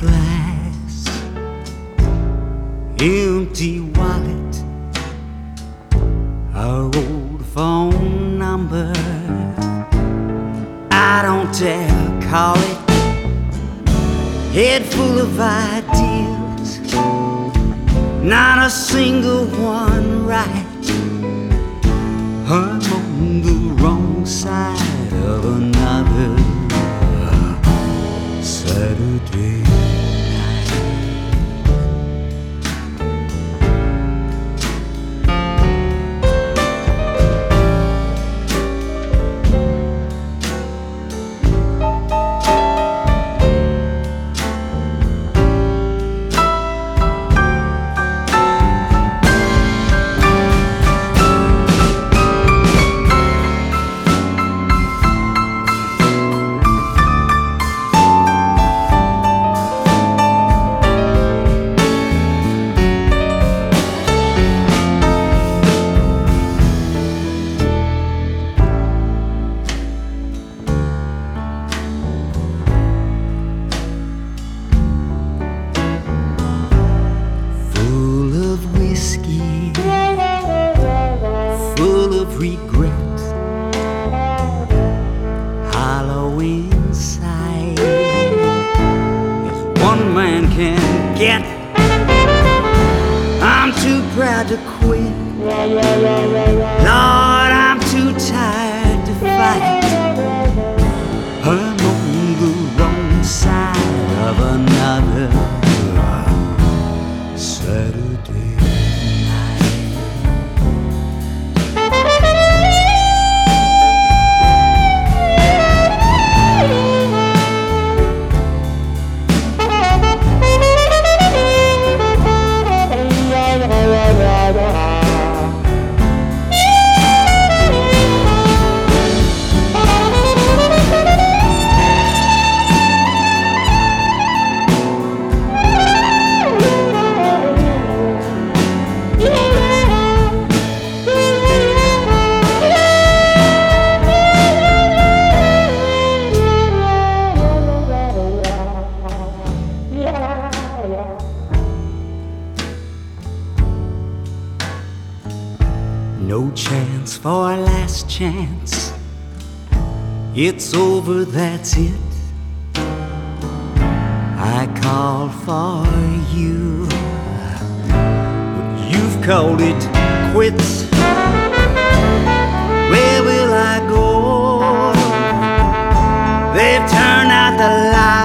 glass, empty wallet, our old phone number. I don't dare call it. Head full of ideas, not a single one right. I'm on the wrong side of another Saturday night. Full of regret, hollow inside. If one man can get, I'm too proud to quit. Lord, I'm too tired to fight. I'm on the wrong side of another Saturday. No chance for a last chance. It's over, that's it. I called for you, but you've called it quits. Where will I go? They've turned out the light.